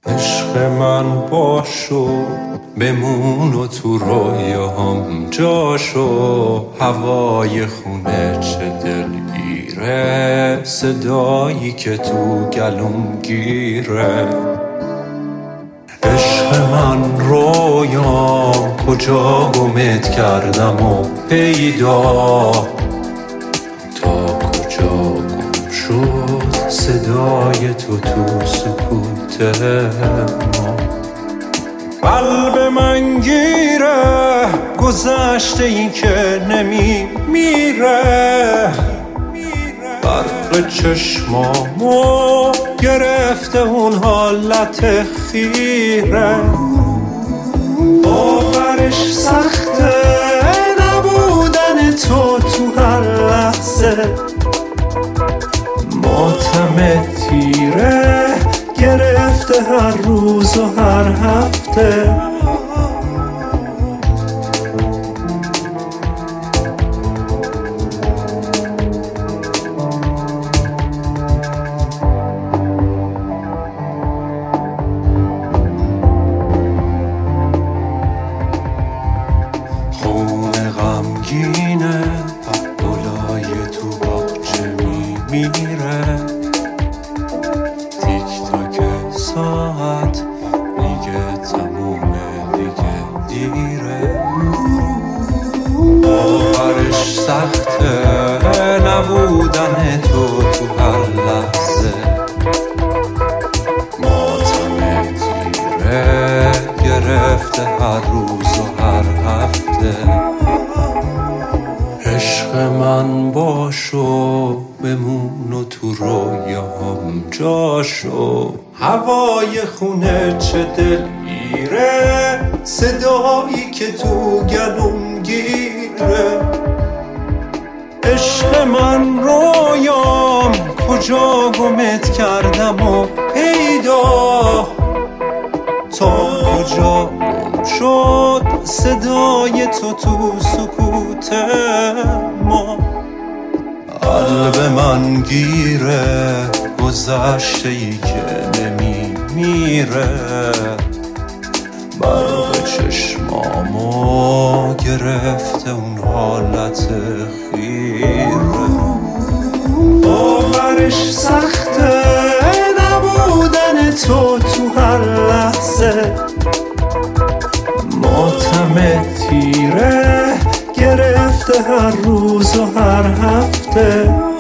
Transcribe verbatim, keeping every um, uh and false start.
عشق من باشو بمون و تو رویام جاشو، هوای خونه چه دلگیره، صدایی که تو گلوم گیره. عشق من رویام کجا گمت کردم و پیدا، تا کجا گم شد صدای تو تو سکوت ما. قلب من گیره گذشته این که نمی میره، برق چشمامو گرفته اون حالت خیره. باورش سخته نبودن تو تو هر لحظه، ماتم تیره گرفته هر روز و هر هفته. خونه غمگینه گلای تو باغچه میمیره، تیک تاک ساعت میگه تمومه دیگه دیره. باورش سخته نبودن تو تو هر لحظه، ماتم تیره گرفته هر روز و هر هفته. عشق من باشو بمون و تو رویام جاشو، هوای خونه چه دلگیره، صدایی که تو گلوم گیره. عشق من رویام کجا گمت کردم و پیدا، تا کجا گم شد صدای تو تو سکوت ما. قلب من گیره گذشته ای که نمی میره، برق چشمامو گرفته اون حالت خیره. باورش سخته نبودن تو تو هر لحظه، ماتم تیره گرفته هر روز و هر هفته.